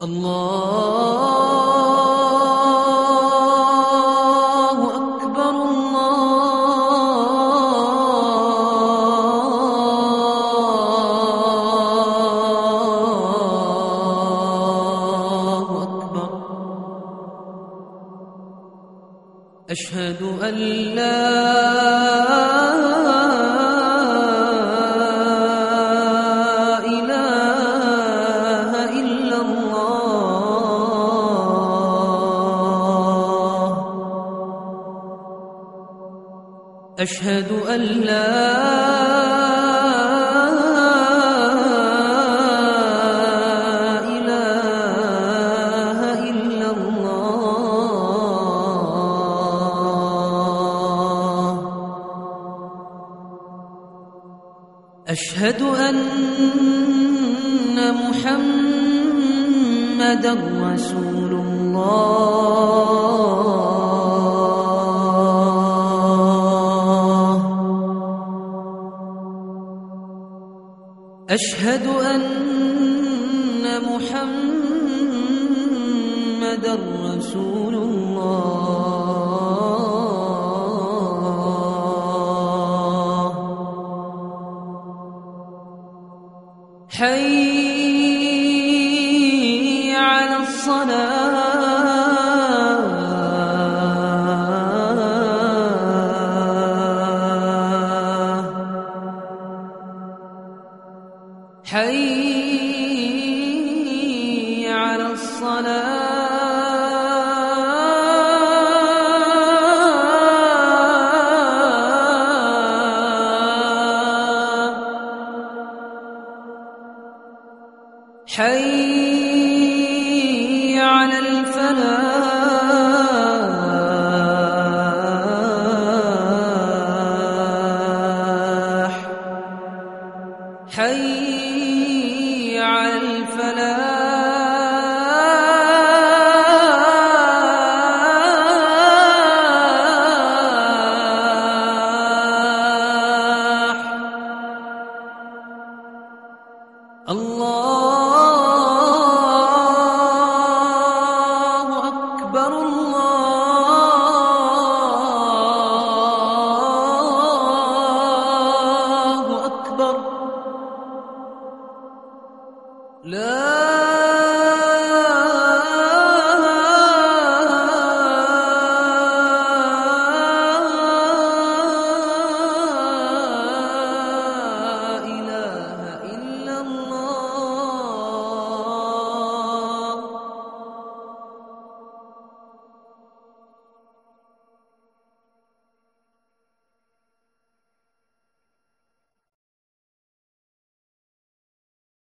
الله أكبر الله أكبر. أشهد أن لا أشهد أن لا إله إلا الله. أشهد أن محمدًا رسول الله. أشهد أن محمدًا رسول الله. حي على الصلاة. حي على الصلاة. حي على الفلاح. حي على الفلاح. الله أكبر الله أكبر. لا